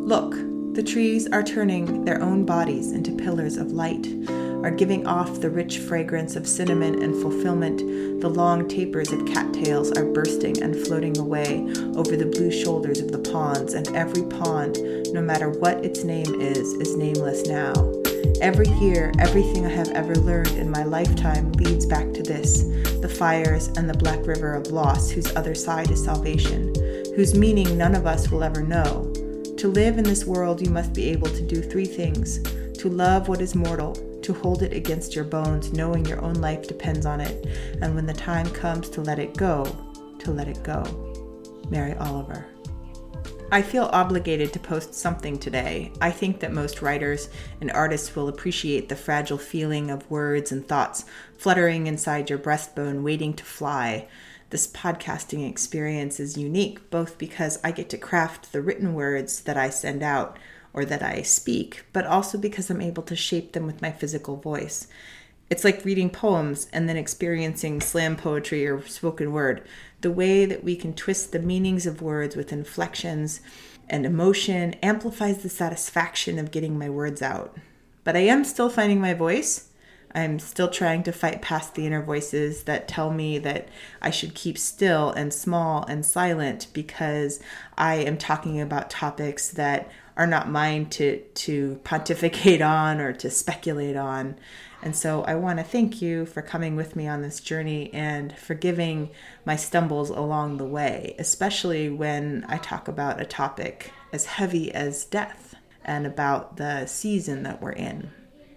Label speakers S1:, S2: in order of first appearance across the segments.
S1: Look, the trees are turning their own bodies into pillars of light, are giving off the rich fragrance of cinnamon and fulfillment. The long tapers of cattails are bursting and floating away over the blue shoulders of the ponds, and every pond, no matter what its name is nameless now. Every year, everything I have ever learned in my lifetime leads back to this, the fires and the black river of loss whose other side is salvation, whose meaning none of us will ever know. To live in this world, you must be able to do three things: to love what is mortal, to hold it against your bones, knowing your own life depends on it, and when the time comes to let it go, to let it go. Mary Oliver. I feel obligated to post something today. I think that most writers and artists will appreciate the fragile feeling of words and thoughts fluttering inside your breastbone, waiting to fly. This podcasting experience is unique, both because I get to craft the written words that I send out or that I speak, but also because I'm able to shape them with my physical voice. It's like reading poems and then experiencing slam poetry or spoken word. The way that we can twist the meanings of words with inflections and emotion amplifies the satisfaction of getting my words out. But I am still finding my voice. I'm still trying to fight past the inner voices that tell me that I should keep still and small and silent because I am talking about topics that are not mine to pontificate on or to speculate on. And so I want to thank you for coming with me on this journey and forgiving my stumbles along the way, especially when I talk about a topic as heavy as death and about the season that we're in.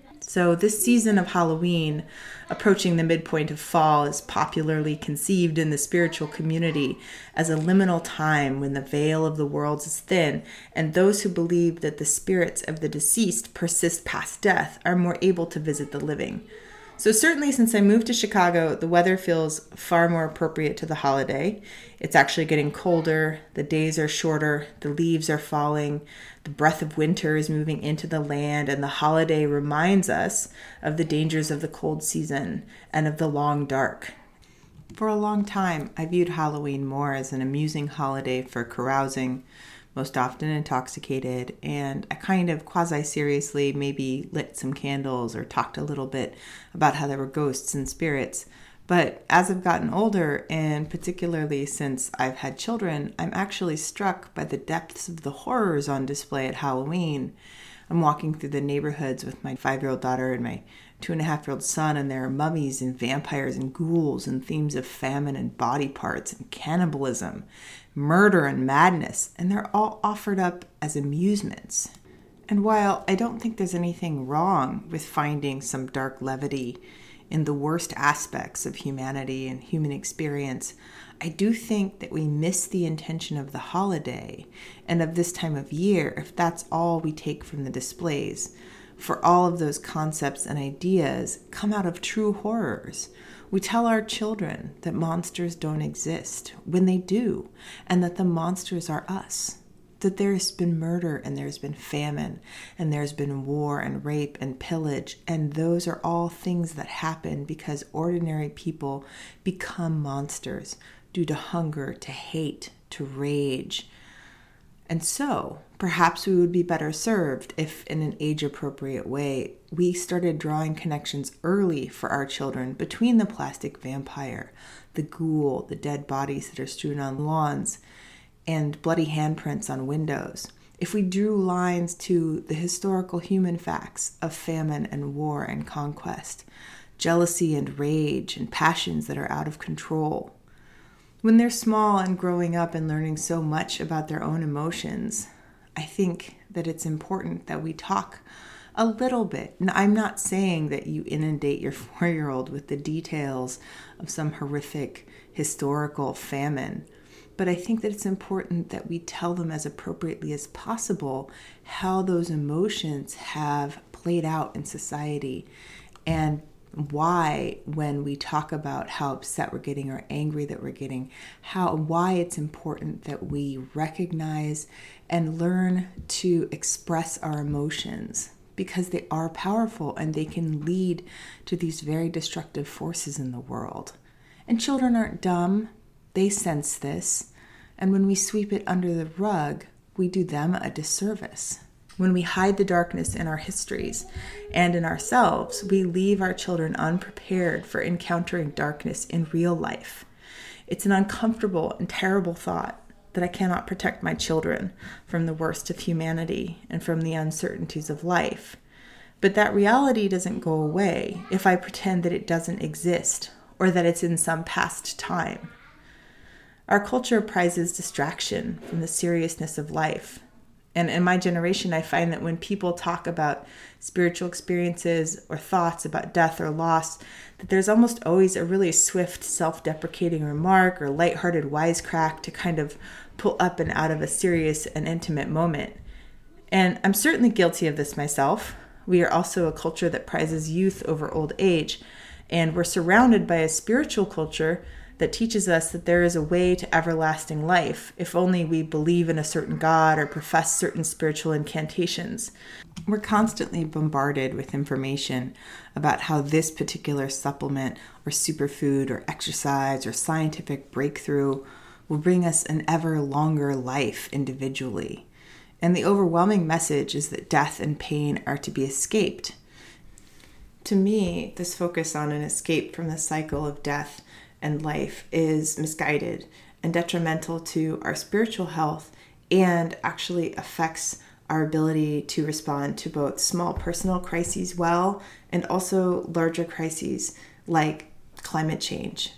S1: So this season of Halloween, approaching the midpoint of fall, is popularly conceived in the spiritual community as a liminal time when the veil of the worlds is thin, and those who believe that the spirits of the deceased persist past death are more able to visit the living. So certainly since I moved to Chicago, the weather feels far more appropriate to the holiday. It's actually getting colder, the days are shorter, the leaves are falling, the breath of winter is moving into the land, and the holiday reminds us of the dangers of the cold season and of the long dark. For a long time, I viewed Halloween more as an amusing holiday for carousing, most often intoxicated, and I kind of quasi-seriously maybe lit some candles or talked a little bit about how there were ghosts and spirits. But as I've gotten older, and particularly since I've had children, I'm actually struck by the depths of the horrors on display at Halloween. I'm walking through the neighborhoods with my 5-year-old daughter and my 2.5-year-old son, and there are mummies and vampires and ghouls and themes of famine and body parts and cannibalism, murder and madness, and they're all offered up as amusements. And while I don't think there's anything wrong with finding some dark levity in the worst aspects of humanity and human experience, I do think that we miss the intention of the holiday and of this time of year if that's all we take from the displays. For all of those concepts and ideas come out of true horrors. We tell our children that monsters don't exist when they do, and that the monsters are us. That there's been murder and there's been famine and there's been war and rape and pillage, and those are all things that happen because ordinary people become monsters due to hunger, to hate, to rage. And so, perhaps we would be better served if, in an age-appropriate way, we started drawing connections early for our children between the plastic vampire, the ghoul, the dead bodies that are strewn on lawns, and bloody handprints on windows. If we drew lines to the historical human facts of famine and war and conquest, jealousy and rage and passions that are out of control. When they're small and growing up and learning so much about their own emotions, I think that it's important that we talk a little bit. And I'm not saying that you inundate your 4-year-old with the details of some horrific historical famine, but I think that it's important that we tell them as appropriately as possible how those emotions have played out in society and why, when we talk about how upset we're getting or angry that we're getting, why it's important that we recognize and learn to express our emotions, because they are powerful and they can lead to these very destructive forces in the world. And children aren't dumb. They sense this. And when we sweep it under the rug, we do them a disservice. When we hide the darkness in our histories and in ourselves, we leave our children unprepared for encountering darkness in real life. It's an uncomfortable and terrible thought that I cannot protect my children from the worst of humanity and from the uncertainties of life. But that reality doesn't go away if I pretend that it doesn't exist or that it's in some past time. Our culture prizes distraction from the seriousness of life. And in my generation, I find that when people talk about spiritual experiences or thoughts about death or loss, that there's almost always a really swift, self-deprecating remark or lighthearted wisecrack to kind of pull up and out of a serious and intimate moment. And I'm certainly guilty of this myself. We are also a culture that prizes youth over old age, and we're surrounded by a spiritual culture that teaches us that there is a way to everlasting life if only we believe in a certain God or profess certain spiritual incantations. We're constantly bombarded with information about how this particular supplement or superfood or exercise or scientific breakthrough will bring us an ever longer life individually. And the overwhelming message is that death and pain are to be escaped. To me, this focus on an escape from the cycle of death and life is misguided and detrimental to our spiritual health, and actually affects our ability to respond to both small personal crises well and also larger crises like climate change.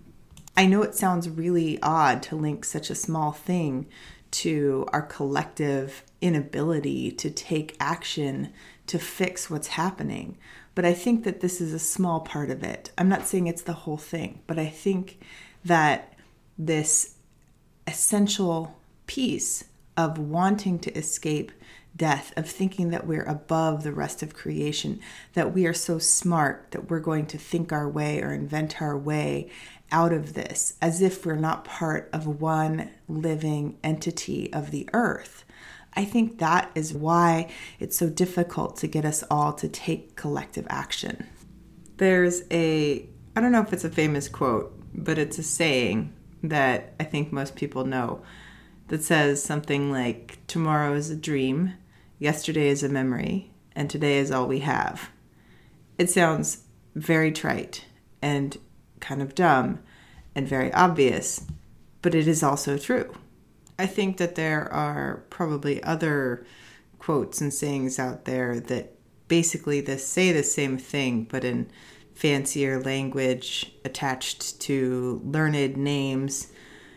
S1: I know it sounds really odd to link such a small thing to our collective inability to take action to fix what's happening. But I think that this is a small part of it. I'm not saying it's the whole thing, but I think that this essential piece of wanting to escape death, of thinking that we're above the rest of creation, that we are so smart that we're going to think our way or invent our way out of this, as if we're not part of one living entity of the earth. I think that is why it's so difficult to get us all to take collective action. There's I don't know if it's a famous quote, but it's a saying that I think most people know that says something like, tomorrow is a dream, yesterday is a memory, and today is all we have. It sounds very trite and kind of dumb and very obvious, but it is also true. I think that there are probably other quotes and sayings out there that basically say the same thing, but in fancier language attached to learned names.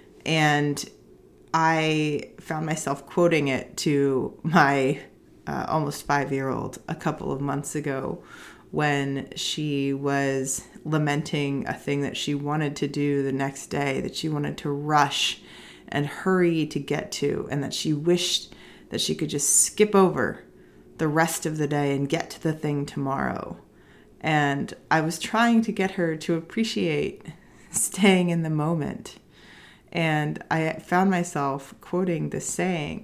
S1: And I found myself quoting it to my almost 5-year-old a couple of months ago when she was lamenting a thing that she wanted to do the next day, that she wanted to rush and hurry to get to, and that she wished that she could just skip over the rest of the day and get to the thing tomorrow. And I was trying to get her to appreciate staying in the moment. And I found myself quoting this saying.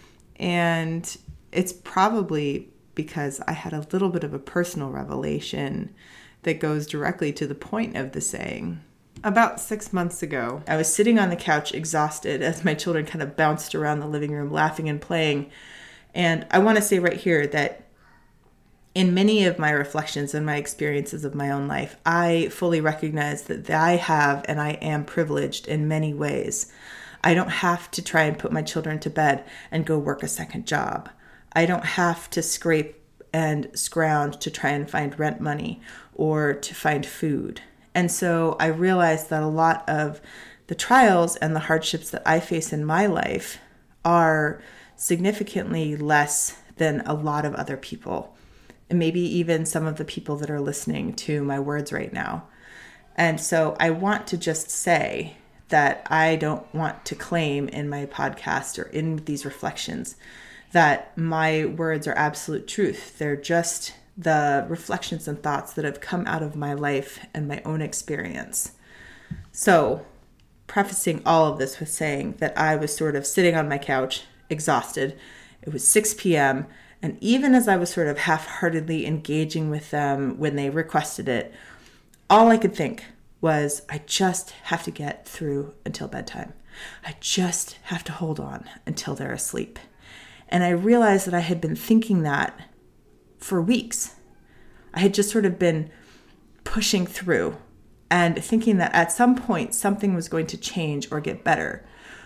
S1: And it's probably because I had a little bit of a personal revelation that goes directly to the point of the saying. About 6 months ago, I was sitting on the couch exhausted as my children kind of bounced around the living room laughing and playing. And I want to say right here that in many of my reflections and my experiences of my own life, I fully recognize that I have and I am privileged in many ways. I don't have to try and put my children to bed and go work a second job. I don't have to scrape and scrounge to try and find rent money or to find food. And so I realized that a lot of the trials and the hardships that I face in my life are significantly less than a lot of other people, and maybe even some of the people that are listening to my words right now. And so I want to just say that I don't want to claim in my podcast or in these reflections that my words are absolute truth. They're just the reflections and thoughts that have come out of my life and my own experience. So, prefacing all of this with saying that I was sort of sitting on my couch, exhausted. It was 6 p.m., and even as I was sort of half-heartedly engaging with them when they requested it, all I could think was, I just have to get through until bedtime. I just have to hold on until they're asleep. And I realized that I had been thinking that for weeks. I had just sort of been pushing through and thinking that at some point something was going to change or get better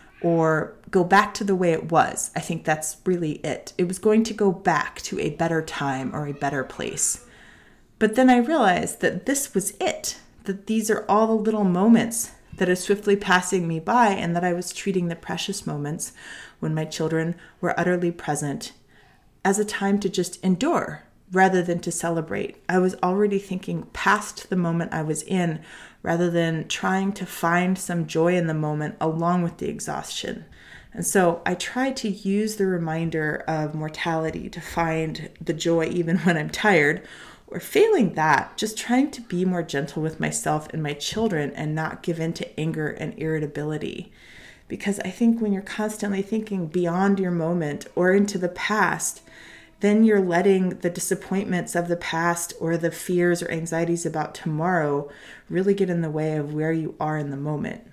S1: or go back to the way it was. I think that's really it. It was going to go back to a better time or a better place. But then I realized that this was it, that these are all the little moments that are swiftly passing me by, and that I was treating the precious moments when my children were utterly present as a time to just endure rather than to celebrate. I was already thinking past the moment I was in rather than trying to find some joy in the moment along with the exhaustion. And so I try to use the reminder of mortality to find the joy even when I'm tired, or failing that, just trying to be more gentle with myself and my children and not give in to anger and irritability. Because I think when you're constantly thinking beyond your moment or into the past, then you're letting the disappointments of the past or the fears or anxieties about tomorrow really get in the way of where you are in the moment.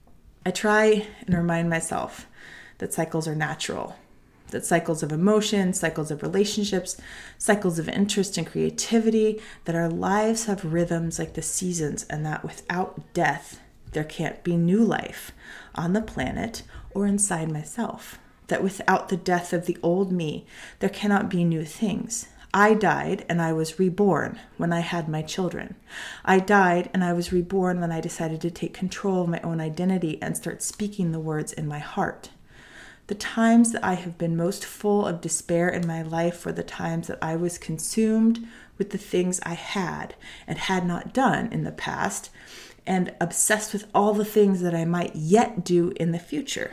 S1: I try and remind myself that cycles are natural, that cycles of emotion, cycles of relationships, cycles of interest and creativity, that our lives have rhythms like the seasons, and that without death, there can't be new life on the planet or inside myself. That without the death of the old me, there cannot be new things. I died and I was reborn when I had my children. I died and I was reborn when I decided to take control of my own identity and start speaking the words in my heart. The times that I have been most full of despair in my life were the times that I was consumed with the things I had and had not done in the past, and obsessed with all the things that I might yet do in the future.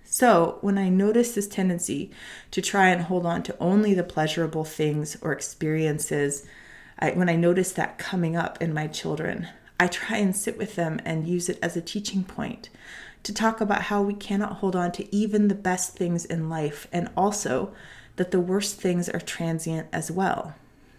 S1: So when I notice this tendency to try and hold on to only the pleasurable things or experiences, when I notice that coming up in my children, I try and sit with them and use it as a teaching point to talk about how we cannot hold on to even the best things in life, and also that the worst things are transient as well.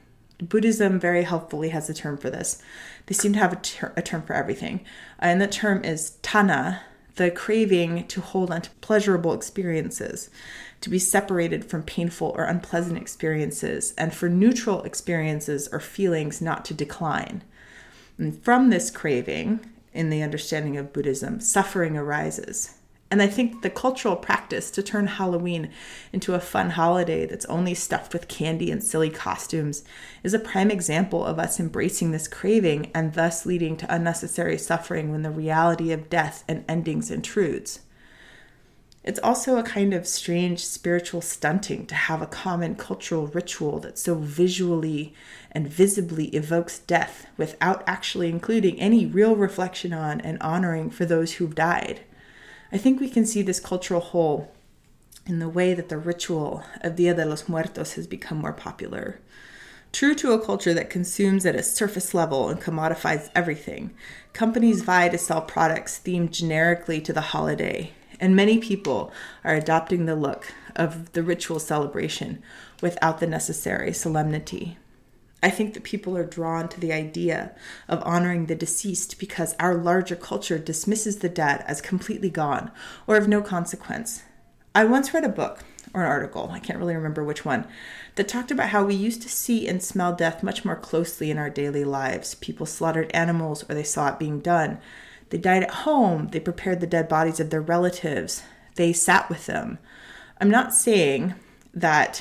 S1: Buddhism very helpfully has a term for this. They seem to have a term for everything. And the term is tanha, the craving to hold on to pleasurable experiences, to be separated from painful or unpleasant experiences, and for neutral experiences or feelings not to decline. And from this craving, in the understanding of Buddhism, suffering arises. And I think the cultural practice to turn Halloween into a fun holiday that's only stuffed with candy and silly costumes is a prime example of us embracing this craving and thus leading to unnecessary suffering when the reality of death and endings intrudes. It's also a kind of strange spiritual stunting to have a common cultural ritual that so visually and visibly evokes death without actually including any real reflection on and honoring for those who've died. I think we can see this cultural hole in the way that the ritual of Dia de los Muertos has become more popular. True to a culture that consumes at a surface level and commodifies everything, companies vie to sell products themed generically to the holiday, and many people are adopting the look of the ritual celebration without the necessary solemnity. I think that people are drawn to the idea of honoring the deceased because our larger culture dismisses the dead as completely gone or of no consequence. I once read a book or an article, I can't really remember which one, that talked about how we used to see and smell death much more closely in our daily lives. People slaughtered animals or they saw it being done. They died at home. They prepared the dead bodies of their relatives. They sat with them. I'm not saying that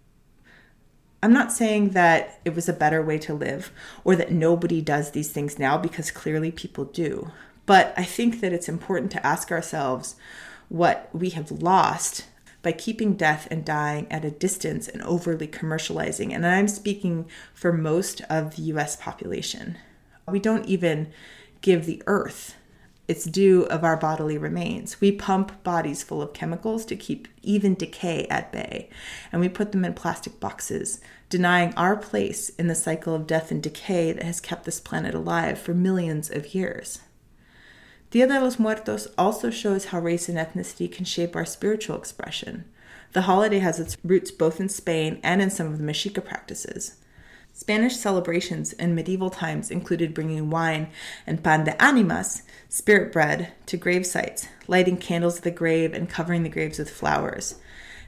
S1: it was a better way to live or that nobody does these things now, because clearly people do. But I think that it's important to ask ourselves what we have lost by keeping death and dying at a distance and overly commercializing. And I'm speaking for most of the US population. We don't even give the earth its due of our bodily remains. We pump bodies full of chemicals to keep even decay at bay, and we put them in plastic boxes, denying our place in the cycle of death and decay that has kept this planet alive for millions of years. Dia de los Muertos also shows how race and ethnicity can shape our spiritual expression. The holiday has its roots both in Spain and in some of the Mexica practices. Spanish celebrations in medieval times included bringing wine and pan de ánimas, spirit bread, to grave sites, lighting candles at the grave and covering the graves with flowers.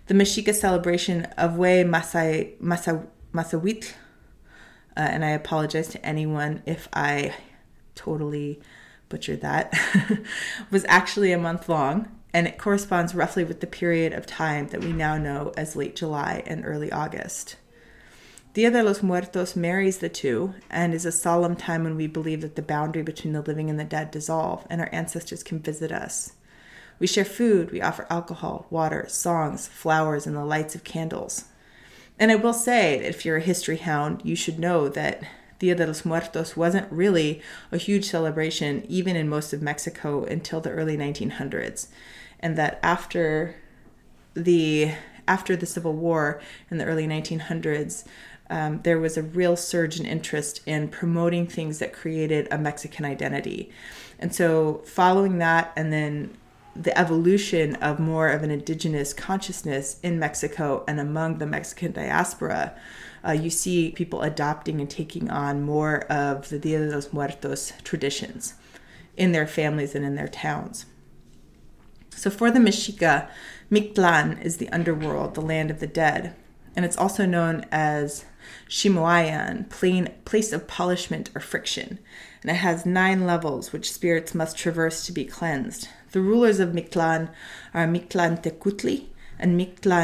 S1: The Mexica celebration of Massahuitl, and I apologize to anyone if I totally butchered that, was actually a month long, and it corresponds roughly with the period of time that we now know as late July and early August. Dia de los Muertos marries the two and is a solemn time when we believe that the boundary between the living and the dead dissolve and our ancestors can visit us. We share food, we offer alcohol, water, songs, flowers, and the lights of candles. And I will say that if you're a history hound, you should know that Dia de los Muertos wasn't really a huge celebration even in most of Mexico until the early 1900s. And that after the Civil War in the early 1900s, there was a real surge in interest in promoting things that created a Mexican identity. And so following that, and then the evolution of more of an indigenous consciousness in Mexico and among the Mexican diaspora, you see people adopting and taking on more of the Dia de los Muertos traditions in their families and in their towns. So for the Mexica, Mictlan is the underworld, the land of the dead. And it's also known as Shimoayan, place of polishment or friction. And it has 9 levels which spirits must traverse to be cleansed. The rulers of Mictlan are Mictlantecutli and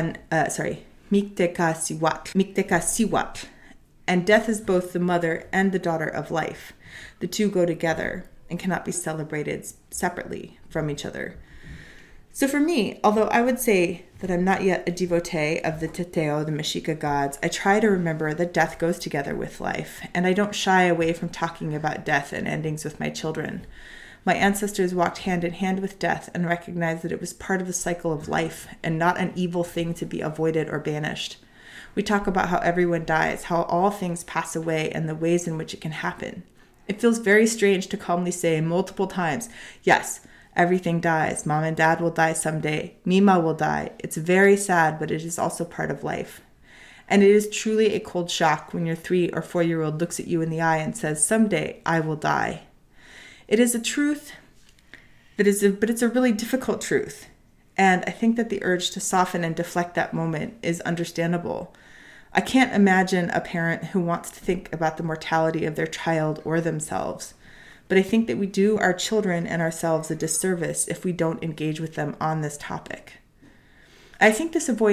S1: Mictecacihuatl. And death is both the mother and the daughter of life. The two go together and cannot be celebrated separately from each other. So for me, although I would say that I'm not yet a devotee of the Teteo, the Mexica gods, I try to remember that death goes together with life, and I don't shy away from talking about death and endings with my children. My ancestors walked hand in hand with death and recognized that it was part of the cycle of life and not an evil thing to be avoided or banished. We talk about how everyone dies, how all things pass away, and the ways in which it can happen. It feels very strange to calmly say multiple times, yes, everything dies. Mom and dad will die someday. Mima will die. It's very sad, but it is also part of life. And it is truly a cold shock when your 3 or 4-year-old looks at you in the eye and says, someday I will die. It is a truth, but it's a really difficult truth. And I think that the urge to soften and deflect that moment is understandable. I can't imagine a parent who wants to think about the mortality of their child or themselves. But I think that we do our children and ourselves a disservice if we don't engage with them on this topic. I think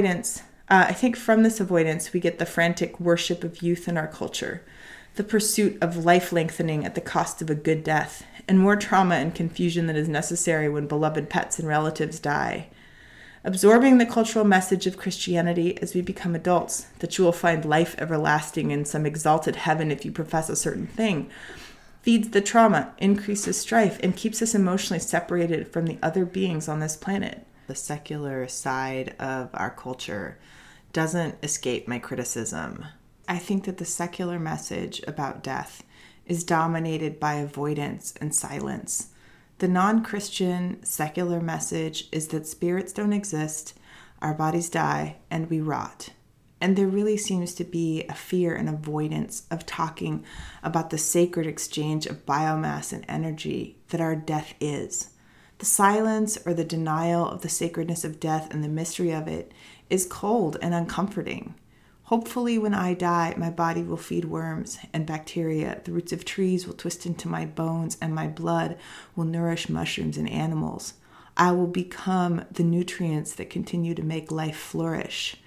S1: from this avoidance, we get the frantic worship of youth in our culture, the pursuit of life lengthening at the cost of a good death, and more trauma and confusion than is necessary when beloved pets and relatives die. Absorbing the cultural message of Christianity as we become adults, that you will find life everlasting in some exalted heaven if you profess a certain thing, feeds the trauma, increases strife, and keeps us emotionally separated from the other beings on this planet. The secular side of our culture doesn't escape my criticism. I think that the secular message about death is dominated by avoidance and silence. The non-Christian secular message is that spirits don't exist, our bodies die, and we rot. And there really seems to be a fear and avoidance of talking about the sacred exchange of biomass and energy that our death is. The silence or the denial of the sacredness of death and the mystery of it is cold and uncomforting. Hopefully, when I die, my body will feed worms and bacteria. The roots of trees will twist into my bones, and my blood will nourish mushrooms and animals. I will become the nutrients that continue to make life flourish.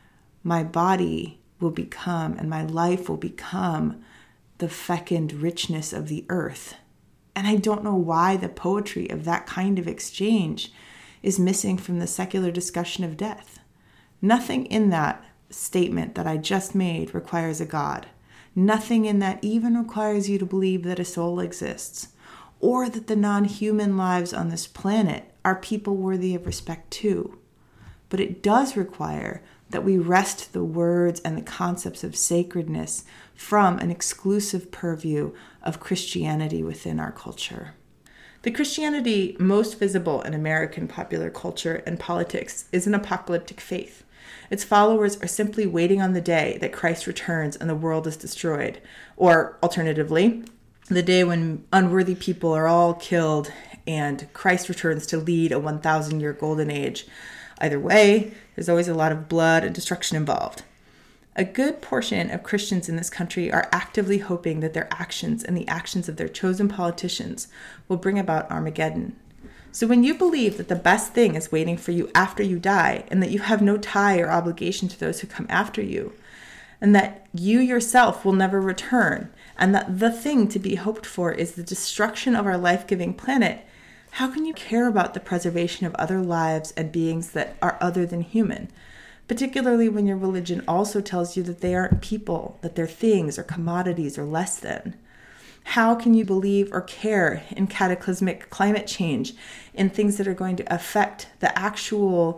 S1: My body will become, and my life will become, the fecund richness of the earth. And I don't know why the poetry of that kind of exchange is missing from the secular discussion of death. Nothing in that statement that I just made requires a God. Nothing in that even requires you to believe that a soul exists, or that the non-human lives on this planet are people worthy of respect too. But it does require that we wrest the words and the concepts of sacredness from an exclusive purview of Christianity within our culture. The Christianity most visible in American popular culture and politics is an apocalyptic faith. Its followers are simply waiting on the day that Christ returns and the world is destroyed, or alternatively, the day when unworthy people are all killed and Christ returns to lead a 1,000-year golden age. Either way, there's always a lot of blood and destruction involved. A good portion of Christians in this country are actively hoping that their actions and the actions of their chosen politicians will bring about Armageddon. So when you believe that the best thing is waiting for you after you die, and that you have no tie or obligation to those who come after you, and that you yourself will never return, and that the thing to be hoped for is the destruction of our life-giving planet, how can you care about the preservation of other lives and beings that are other than human? Particularly when your religion also tells you that they aren't people, that they're things or commodities or less than. How can you believe or care in cataclysmic climate change, in things that are going to affect the actual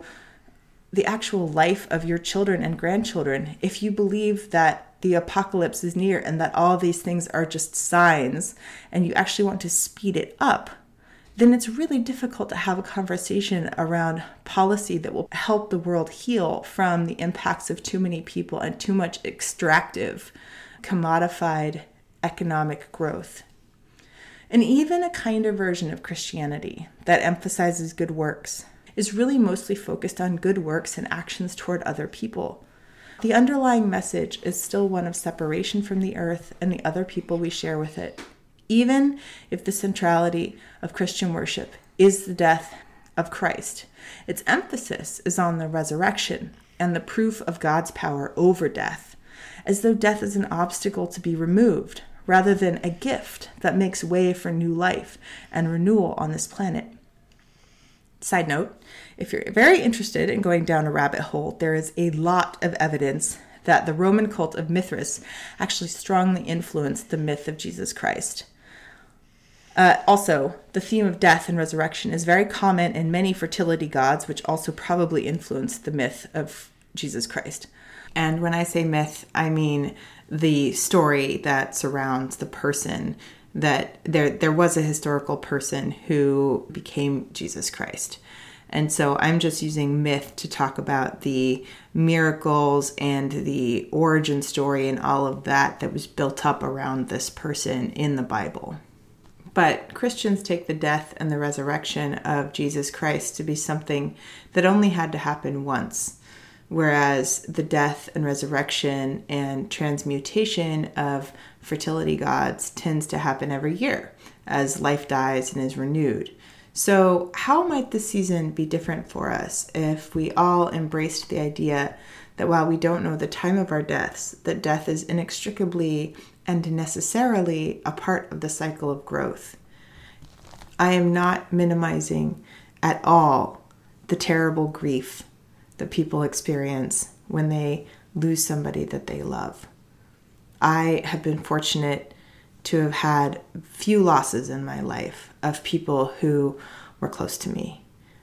S1: life of your children and grandchildren, if you believe that the apocalypse is near and that all these things are just signs and you actually want to speed it up? Then it's really difficult to have a conversation around policy that will help the world heal from the impacts of too many people and too much extractive, commodified economic growth. And even a kinder version of Christianity that emphasizes good works is really mostly focused on good works and actions toward other people. The underlying message is still one of separation from the earth and the other people we share with it, even if the centrality of Christian worship is the death of Christ. Its emphasis is on the resurrection and the proof of God's power over death, as though death is an obstacle to be removed, rather than a gift that makes way for new life and renewal on this planet. Side note, if you're very interested in going down a rabbit hole, there is a lot of evidence that the Roman cult of Mithras actually strongly influenced the myth of Jesus Christ. Also, the theme of death and resurrection is very common in many fertility gods, which also probably influenced the myth of Jesus Christ. And when I say myth, I mean the story that surrounds the person, that there was a historical person who became Jesus Christ. And so I'm just using myth to talk about the miracles and the origin story and all of that was built up around this person in the Bible. But Christians take the death and the resurrection of Jesus Christ to be something that only had to happen once, whereas the death and resurrection and transmutation of fertility gods tends to happen every year as life dies and is renewed. So how might this season be different for us if we all embraced the idea that while we don't know the time of our deaths, that death is inextricably and necessarily a part of the cycle of growth? I am not minimizing at all the terrible grief that people experience when they lose somebody that they love. I have been fortunate to have had few losses in my life of people who were close to me.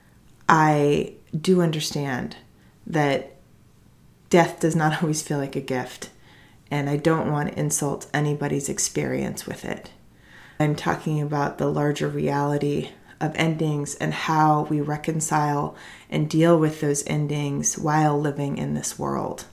S1: I do understand that death does not always feel like a gift, and I don't want to insult anybody's experience with it. I'm talking about the larger reality of endings and how we reconcile and deal with those endings while living in this world.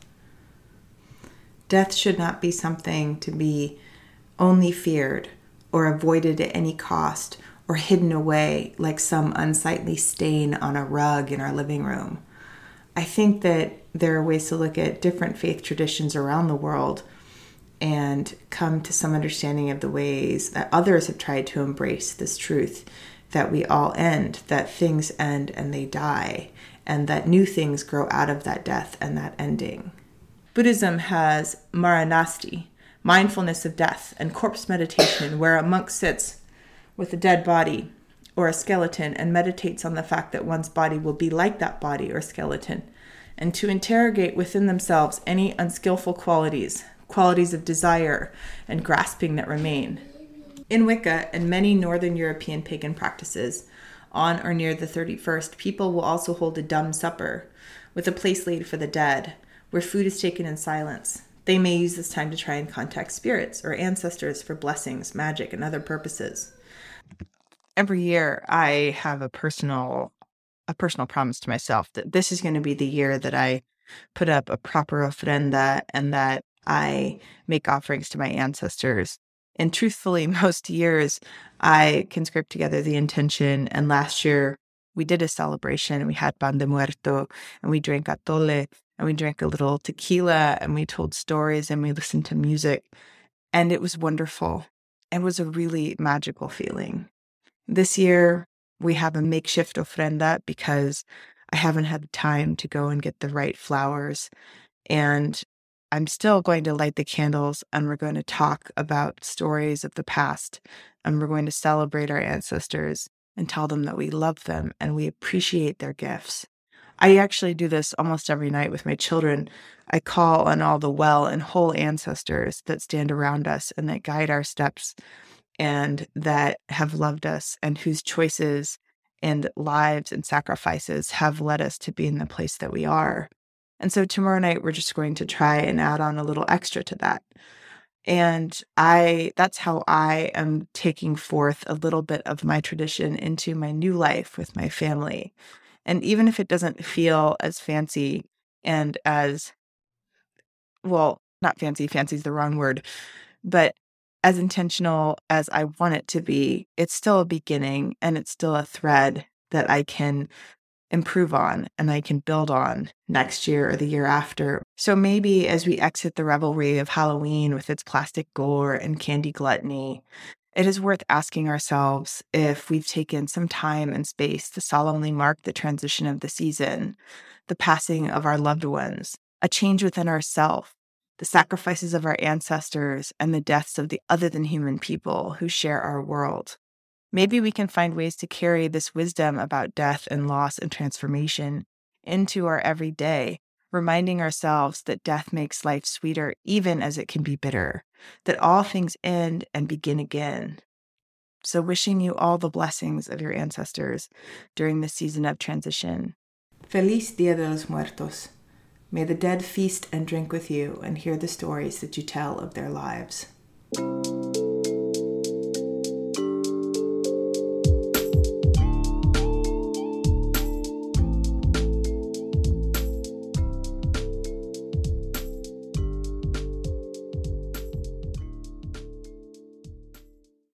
S1: Death should not be something to be only feared or avoided at any cost or hidden away like some unsightly stain on a rug in our living room. I think that there are ways to look at different faith traditions around the world and come to some understanding of the ways that others have tried to embrace this truth that we all end, that things end and they die, and that new things grow out of that death and that ending. Buddhism has Maranasti, mindfulness of death, and corpse meditation, where a monk sits with a dead body or a skeleton and meditates on the fact that one's body will be like that body or skeleton, and to interrogate within themselves any unskillful qualities of desire and grasping that remain. In Wicca and many Northern European pagan practices, on or near the 31st, people will also hold a dumb supper with a place laid for the dead, where food is taken in silence. They may use this time to try and contact spirits or ancestors for blessings, magic, and other purposes. Every year, I have a personal promise to myself that this is going to be the year that I put up a proper ofrenda and that I make offerings to my ancestors. And truthfully, most years I can scrape together the intention. And last year we did a celebration. We had pan de muerto, and we drank atole, and we drank a little tequila, and we told stories, and we listened to music. And it was wonderful. It was a really magical feeling. This year, we have a makeshift ofrenda because I haven't had time to go and get the right flowers. And I'm still going to light the candles, and we're going to talk about stories of the past, and we're going to celebrate our ancestors and tell them that we love them and we appreciate their gifts. I actually do this almost every night with my children. I call on all the well and whole ancestors that stand around us and that guide our steps and that have loved us and whose choices and lives and sacrifices have led us to be in the place that we are. And so tomorrow night, we're just going to try and add on a little extra to that. And that's how I am taking forth a little bit of my tradition into my new life with my family. And even if it doesn't feel as fancy and as, well, not fancy, fancy is the wrong word, but as intentional as I want it to be, it's still a beginning and it's still a thread that I can improve on and I can build on next year or the year after. So maybe as we exit the revelry of Halloween with its plastic gore and candy gluttony, it is worth asking ourselves if we've taken some time and space to solemnly mark the transition of the season, the passing of our loved ones, a change within ourselves, the sacrifices of our ancestors, and the deaths of the other than human people who share our world. Maybe we can find ways to carry this wisdom about death and loss and transformation into our everyday, reminding ourselves that death makes life sweeter even as it can be bitter, that all things end and begin again. So wishing you all the blessings of your ancestors during this season of transition. Feliz Dia de los Muertos. May the dead feast and drink with you and hear the stories that you tell of their lives.